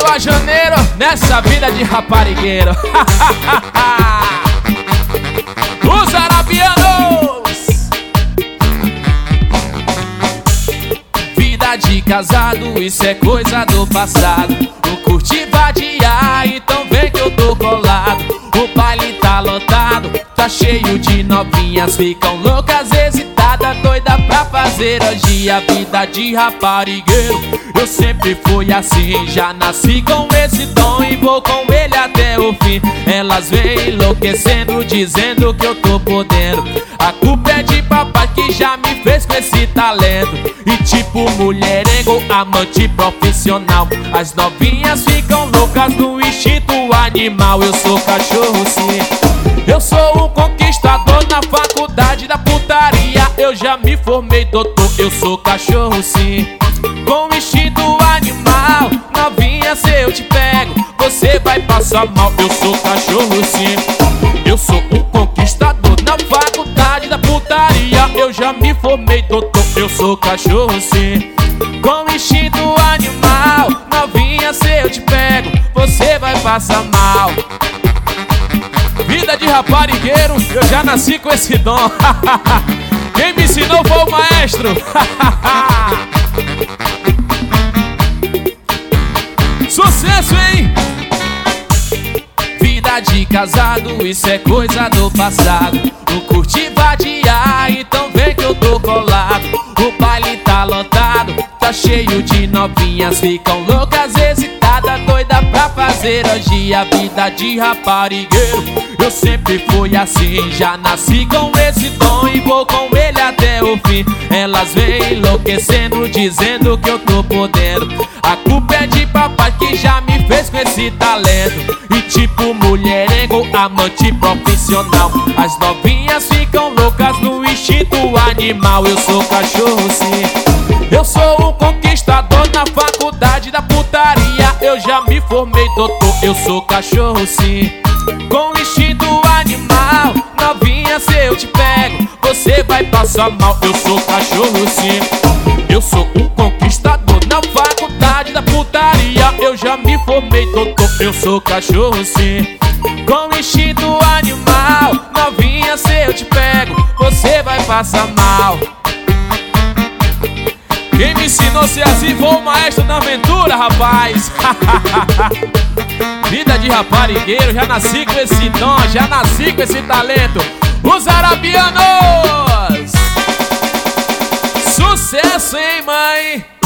janeiro a janeiro, nessa vida de raparigueiro. Os arabianos. Vida de casado, isso é coisa do passado. Não curti vadiar, então vem que eu tô colado. O baile tá lotado, tá cheio de novinhas, ficam loucas, hesitadas, doida pra fazer hoje a vida de raparigueiro. Eu sempre fui assim, já nasci com esse dom e vou com ele até o fim. Elas vêm enlouquecendo, dizendo que eu tô podendo. A culpa é de papai que já me fez com esse talento. E tipo mulherengo, amante profissional, as novinhas ficam loucas no instinto animal. Eu sou cachorro sim, eu sou um conquistador na faculdade da putaria. Eu já me formei doutor, eu sou cachorro sim, com instinto animal. Novinha, se eu te pego, você vai passar mal. Eu sou cachorro sim, eu sou um conquistador na faculdade da putaria. Eu já me formei doutor, eu sou cachorro sim, com instinto animal. Novinha, se eu te pego, você vai passar mal. Vida de raparigueiro, eu já nasci com esse dom. Quem me ensinou foi o maestro. Sucesso, hein? Vida de casado, isso é coisa do passado. Não curti vadiar, então vem que eu tô colado. O baile tá lotado, tá cheio de novinhas, ficam loucas, hesitadas, doida pra fazer hoje a vida de raparigueiro. Eu sempre fui assim, já nasci com esse dom e vou com ele até o fim. Elas vêm enlouquecendo, dizendo que eu tô podendo. A culpa é de papai que já me fez com esse talento. E tipo mulherengo, amante profissional, as novinhas ficam loucas no instinto animal. Eu sou cachorro sim, eu sou um conquistador na faculdade da putaria. Eu já me formei doutor, eu sou cachorro sim, com instinto animal. Novinha, se eu te pego, você vai passar mal. Eu sou cachorro sim, eu sou um conquistador na faculdade da putaria. Eu já me formei doutor, eu sou cachorro sim, com instinto animal. Novinha, se eu te pego, você vai passar mal. Quem me ensinou a ser assim foi o maestro da aventura, rapaz. Vida de raparigueiro, já nasci com esse dom, já nasci com esse talento. Os arabianos. Sucesso, hein, mãe?